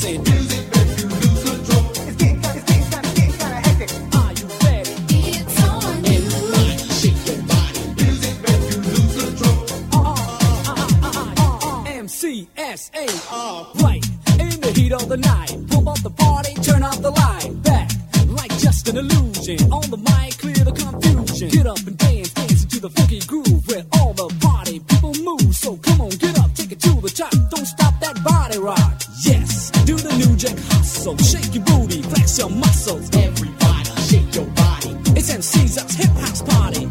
saying music makes you lose control. It's getting kinda hectic. Are you ready? It's on you. Everybody shake your body. Music makes you lose control. MCSA. Right. In the heat of the night. Pump up the party, turn off the light. Back like just an illusion. On the mic, clear the confusion. Get up and dance, dance into the funky groove where all the party people move. So come on, get up, take it to the top. Don't stop that body rock. Yes, do the new jack hustle. Shake your booty, flex your muscles. Everybody, shake your body. It's MC's hip house party.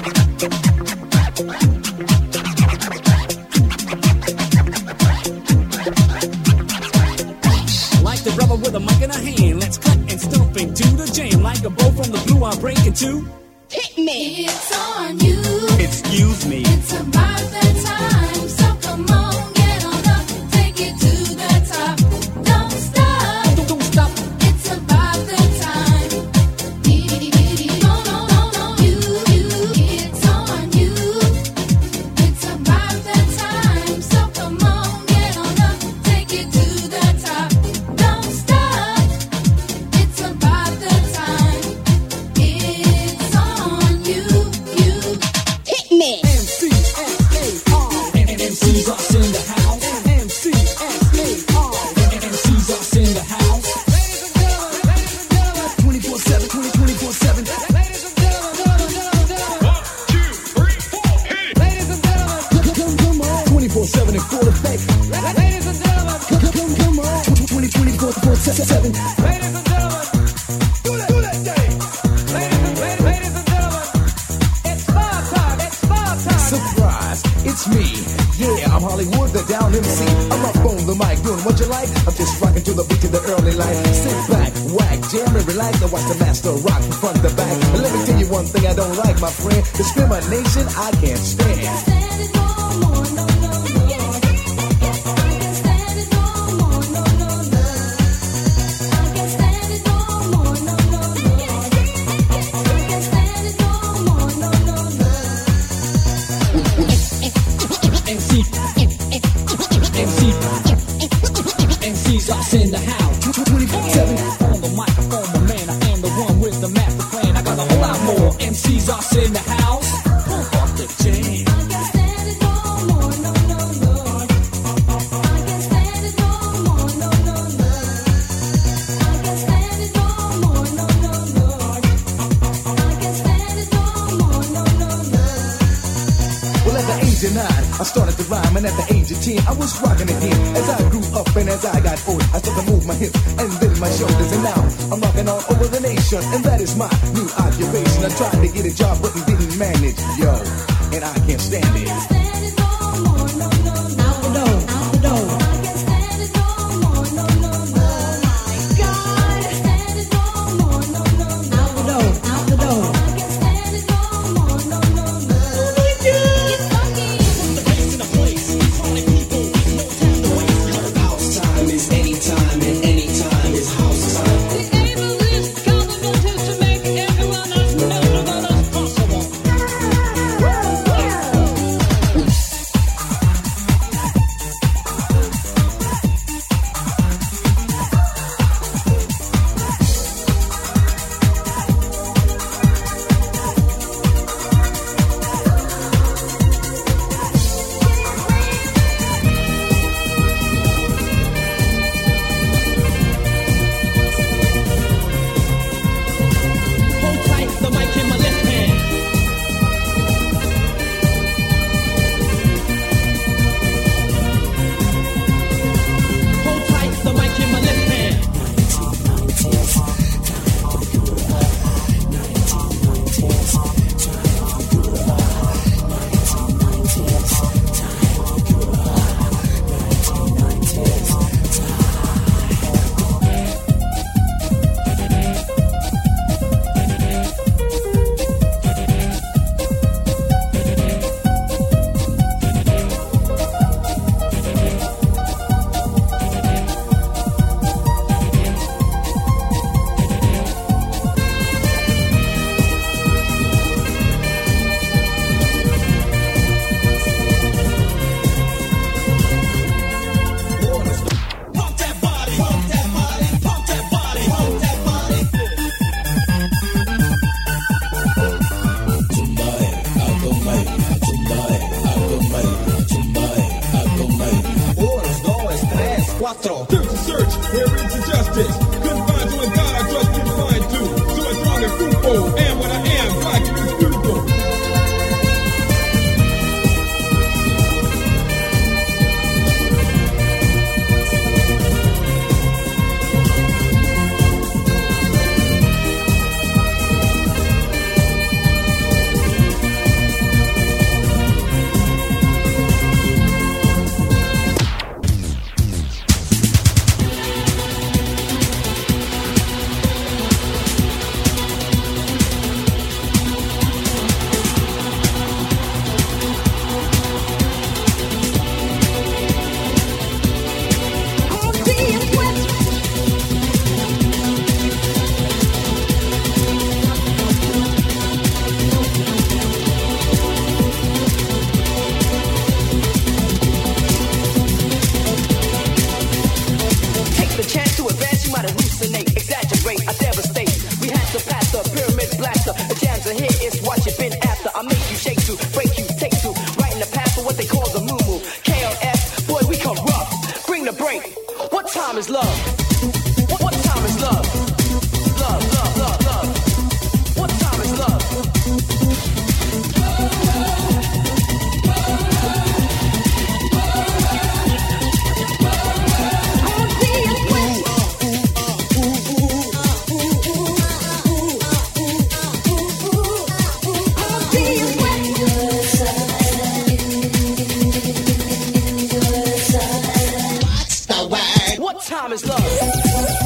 Like the rubber with a mic in a hand. Let's cut and stomp into the jam. Like a bow from the blue, I'm breaking two. Hit me. It's on you. Excuse me. It's about that time. So come on, get on up. Take it to the top. Don't stop. Don't stop. It's about the time. It's on you. It's about that time. So come on, get on up. Take it to the top. Don't stop. It's about the time. It's on you. Hit me. MCSAR. And MC's us in the house. MCSAR. And MC's us in the house. Ladies and gentlemen, 24/7, 24/7. Ladies and gentlemen, 1, 2, 3, 4, hit it. Ladies and gentlemen, come on, 24/7 and 4 to 5. Ladies and gentlemen, come on, 24/7. Ladies and gentlemen, do that thing. Ladies and gentlemen, it's bar time. It's bar time. Surprise, it's me. Yeah, I'm Hollywood, the down MC. I'm up on the mic, doing what you like. I'm just rocking to the beat of the early light. Sit back, whack, jam and relax. And watch the master rock from front to back. And let me tell you one thing I don't like, my friend. Discrimination, I can't stand. MC's us in the house. 24/7 on the microphone, my man. I am the one with the master plan. I got a whole lot more. MC's us in the house. Pump up the jam. I can't stand it no more, no, no, no. I can't stand it no more, no, no, no. I can't stand it no more, no, no, no. I can't stand it no more, no, no, no. Well, at the age of 9, I started to rhyme, and at the age of 10, I was rocking again. As I grew up and as I got old, I started to move my hips and then my shoulders, and now I'm rocking all over the nation, and that is my new occupation. I tried to get a job, but didn't manage, yo, and I can't stand it. Out the door, out the door. I can't stand it no more, no, no, no. Oh my God. I can't stand it no more, no, no, no. Out the door, out the door. I can't stand it no more, no, no, no. Oh my God. It's funky. The place in the place. Calling people with no time to waste. House time is anytime, and anytime is house time. The aim of this government is to make everyone as miserable as possible. Search and search, where is the justice? Couldn't find you in God, I trust you to find too. So it's strong and fruitful, and what I am, black and it's beautiful. What time is love?